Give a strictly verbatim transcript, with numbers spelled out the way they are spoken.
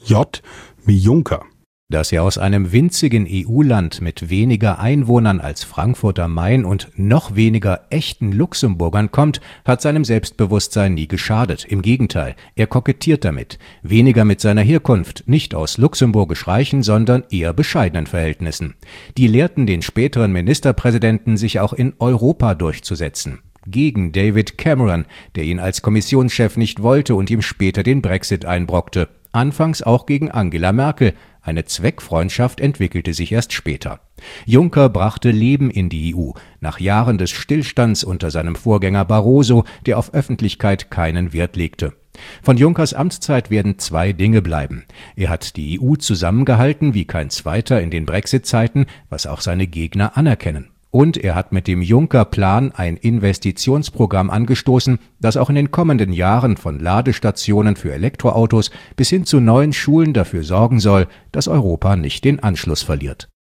J wie Juncker. Dass er aus einem winzigen E U-Land mit weniger Einwohnern als Frankfurt am Main und noch weniger echten Luxemburgern kommt, hat seinem Selbstbewusstsein nie geschadet. Im Gegenteil, er kokettiert damit. Weniger mit seiner Herkunft, nicht aus luxemburgisch-reichen, sondern eher bescheidenen Verhältnissen. Die lehrten den späteren Ministerpräsidenten, sich auch in Europa durchzusetzen. Gegen David Cameron, der ihn als Kommissionschef nicht wollte und ihm später den Brexit einbrockte. Anfangs auch gegen Angela Merkel. Eine Zweckfreundschaft entwickelte sich erst später. Juncker brachte Leben in die E U, nach Jahren des Stillstands unter seinem Vorgänger Barroso, der auf Öffentlichkeit keinen Wert legte. Von Junckers Amtszeit werden zwei Dinge bleiben. Er hat die E U zusammengehalten wie kein zweiter in den Brexit-Zeiten, was auch seine Gegner anerkennen. Und er hat mit dem Juncker-Plan ein Investitionsprogramm angestoßen, das auch in den kommenden Jahren von Ladestationen für Elektroautos bis hin zu neuen Schulen dafür sorgen soll, dass Europa nicht den Anschluss verliert.